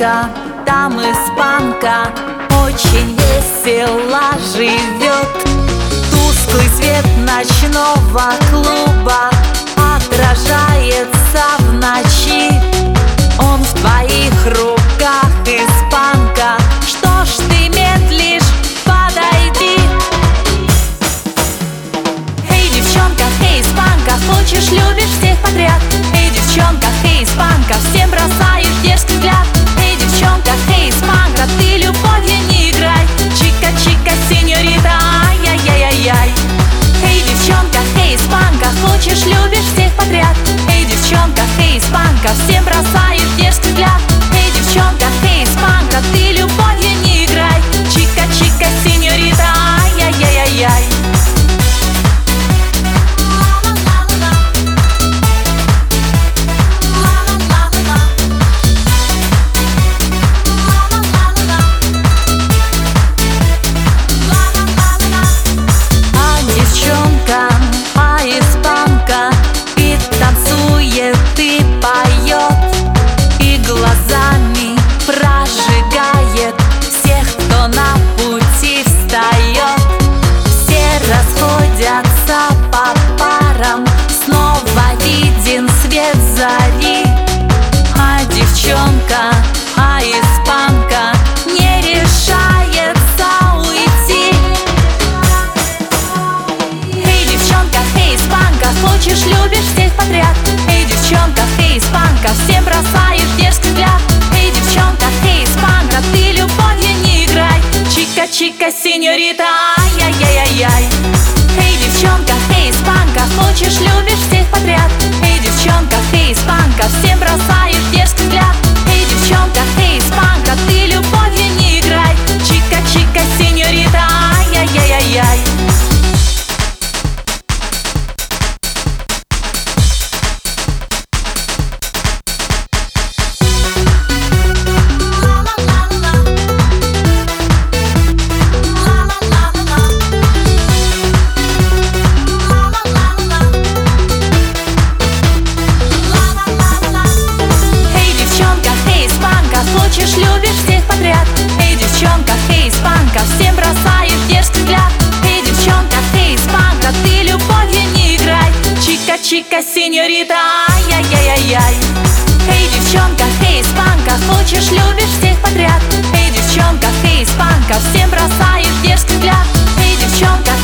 девчонка, там испанка, очень весело живет. Тусклый свет ночного клуба отражается в ночи. Он в твоих руках, испанка, что ж ты медлишь, подойди. Эй, девчонка, эй, испанка, хочешь, любишь всех подряд. Эй, девчонка, эй, испанка, всем бросаешь дерзкий взгляд. Эй, девчонка, эй, испанка, ты любовью не играй. Чика-чика, сеньорита, ай-яй-яй-яй. Эй, девчонка, эй, испанка, хочешь, любишь всех подряд. Эй, девчонка, эй, испанка, всем бросаешь дерзкий взгляд. Эй, девчонка, эй, испанка, ты любовью не играй. Чика-чика, сеньорита, ай-яй-яй-яй. По парам снова виден свет зари. А девчонка, а испанка не решается уйти. Эй, девчонка, эй, испанка, хочешь, любишь всех подряд. Эй, девчонка, эй, испанка, всем бросаешь дерзкий взгляд. Эй, девчонка, эй, испанка, ты любовью не играй. Чика-чика, сеньорита, ай-яй-яй-яй. Эй, девчонка, эй, испанка, хочешь, любишь всех подряд. Эй, девчонка, эй, испанка, всем бросаешь дерзкий взгляд. Эй, девчонка, эй, испанка, ты любовью не играй. Чика-чика, сеньорита, ай-яй-яй-яй. Хочешь, любишь всех подряд. Эй, девчонка, эй, испанка, всем бросаешь дерзкий взгляд. Эй, девчонка, эй, испанка, ты любовью не играй. Чика-чика, сеньорита, ай-яй-яй-яй. Эй, девчонка, эй, испанка, хочешь, любишь всех подряд. Эй, девчонка, эй, испанка, всем бросаешь дерзкий взгляд. Эй, девчонка,